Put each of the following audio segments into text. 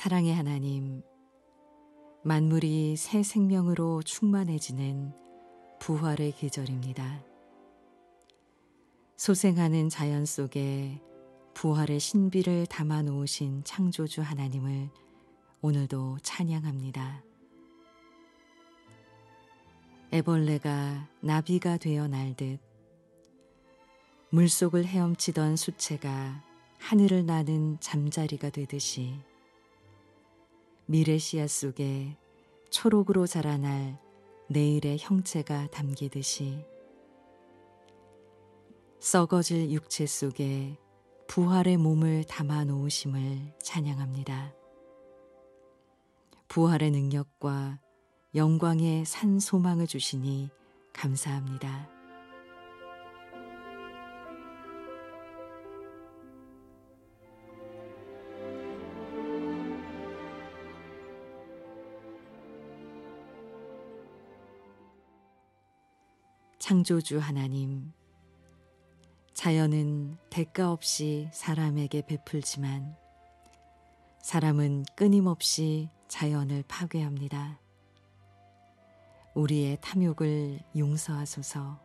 사랑의 하나님, 만물이 새 생명으로 충만해지는 부활의 계절입니다. 소생하는 자연 속에 부활의 신비를 담아 놓으신 창조주 하나님을 오늘도 찬양합니다. 애벌레가 나비가 되어 날듯 물속을 헤엄치던 수채가 하늘을 나는 잠자리가 되듯이 미래 씨앗 속에 초록으로 자라날 내일의 형체가 담기듯이 썩어질 육체 속에 부활의 몸을 담아 놓으심을 찬양합니다. 부활의 능력과 영광의 산 소망을 주시니 감사합니다. 창조주 하나님, 자연은 대가 없이 사람에게 베풀지만 사람은 끊임없이 자연을 파괴합니다. 우리의 탐욕을 용서하소서.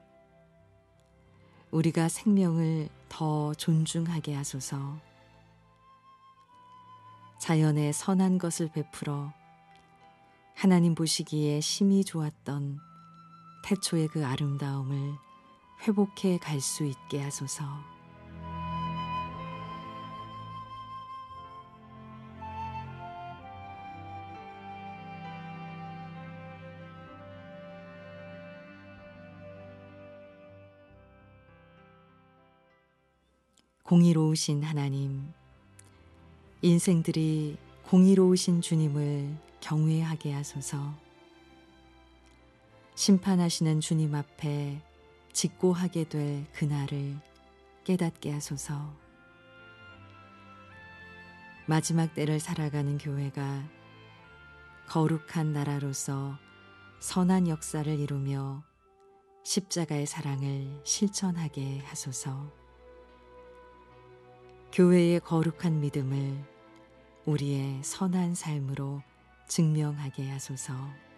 우리가 생명을 더 존중하게 하소서. 자연의 선한 것을 베풀어 하나님 보시기에 심히 좋았던 태초의 그 아름다움을 회복해 갈 수 있게 하소서. 공의로우신 하나님, 인생들이 공의로우신 주님을 경외하게 하소서. 심판하시는 주님 앞에 직고하게 될 그날을 깨닫게 하소서. 마지막 때를 살아가는 교회가 거룩한 나라로서 선한 역사를 이루며 십자가의 사랑을 실천하게 하소서. 교회의 거룩한 믿음을 우리의 선한 삶으로 증명하게 하소서.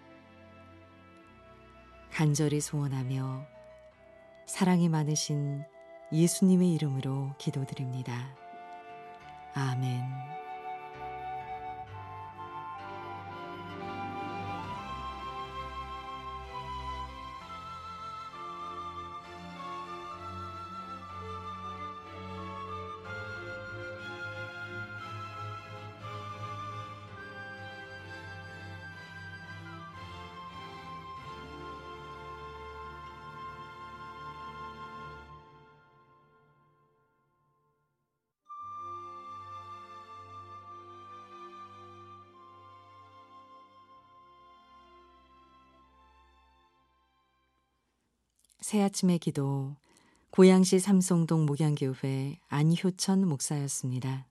간절히 소원하며 사랑이 많으신 예수님의 이름으로 기도드립니다. 아멘. 새아침의 기도, 고양시 삼성동 목양교회 안효천 목사였습니다.